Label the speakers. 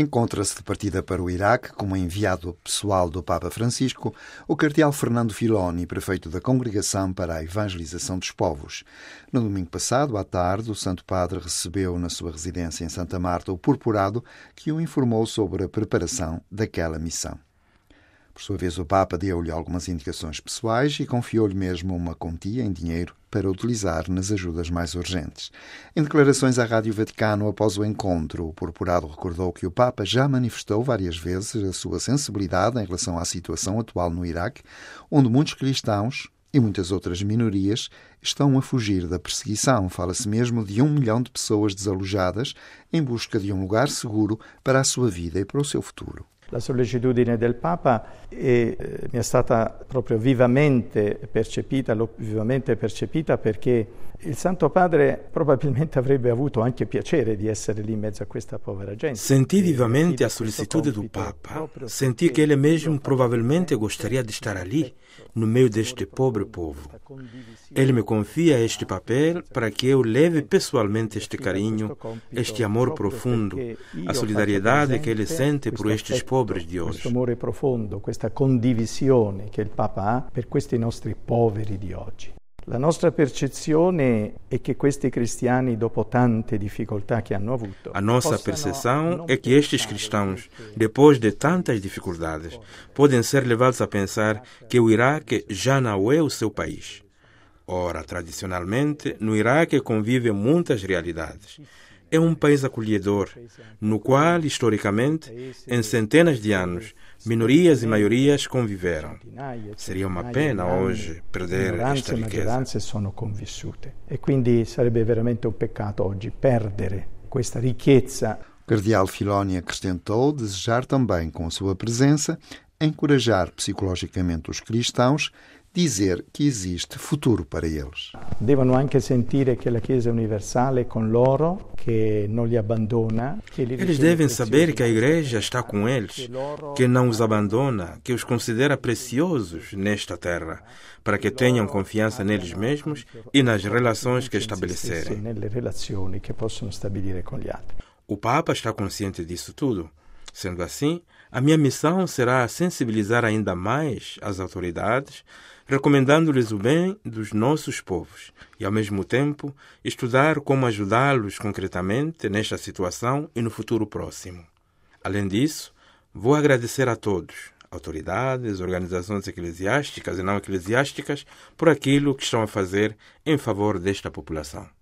Speaker 1: Encontra-se de partida para o Iraque, como enviado pessoal do Papa Francisco, o cardeal Fernando Filoni, prefeito da Congregação para a Evangelização dos Povos. No domingo passado, à tarde, o Santo Padre recebeu na sua residência em Santa Marta o purpurado que o informou sobre a preparação daquela missão. Por sua vez, o Papa deu-lhe algumas indicações pessoais e confiou-lhe mesmo uma quantia em dinheiro para utilizar nas ajudas mais urgentes. Em declarações à Rádio Vaticano após o encontro, o purpurado recordou que o Papa já manifestou várias vezes a sua sensibilidade em relação à situação atual no Iraque, onde muitos cristãos e muitas outras minorias estão a fugir da perseguição. Fala-se mesmo de 1 milhão de pessoas desalojadas em busca de um lugar seguro para a sua vida e para o seu futuro.
Speaker 2: La sollecitudine del Papa mi è stata proprio vivamente percepita perché il Santo Padre probabilmente avrebbe avuto anche piacere di essere lì in mezzo a questa povera gente.
Speaker 3: Senti vivamente a solicitude do Papa. Senti que ele mesmo provavelmente gostaria de estar ali, no meio deste pobre povo. Ele me confia este papel para que eu leve pessoalmente este carinho, este amor profundo, a solidariedade que ele sente por estes pobres di oggi.
Speaker 2: Questo amore profondo, questa condivisione che il Papa ha per questi nostri poveri di oggi. La nostra percezione è che questi cristiani, dopo tante difficoltà che hanno avuto...
Speaker 3: A nossa percepção é que estes cristãos, depois de tantas dificuldades, podem ser levados a pensar que o Iraque já não é o seu país. Ora, tradicionalmente, no Iraque convivem muitas realidades. É um país acolhedor, no qual, historicamente, em centenas de anos, minorias e maiorias conviveram. Seria uma pena hoje perder esta riqueza.
Speaker 2: Maggioranze sono convissute e quindi sarebbe veramente un peccato oggi perdere questa ricchezza.
Speaker 1: O cardeal Filoni acrescentou desejar também, com a sua presença, encorajar psicologicamente os cristãos, dizer que existe futuro para eles.
Speaker 2: Devono anche sentire che la Chiesa universale è con loro, che non li abbandona.
Speaker 3: Eles devem saber que a Igreja está com eles, que não os abandona, que os considera preciosos nesta terra, para que tenham confiança neles mesmos e nas relações que estabelecerem.
Speaker 2: Nelle relazioni che possono stabilire con gli altri.
Speaker 3: O Papa está consciente disso tudo. Sendo assim, a minha missão será sensibilizar ainda mais as autoridades, recomendando-lhes o bem dos nossos povos e, ao mesmo tempo, estudar como ajudá-los concretamente nesta situação e no futuro próximo. Além disso, vou agradecer a todos, autoridades, organizações eclesiásticas e não eclesiásticas, por aquilo que estão a fazer em favor desta população.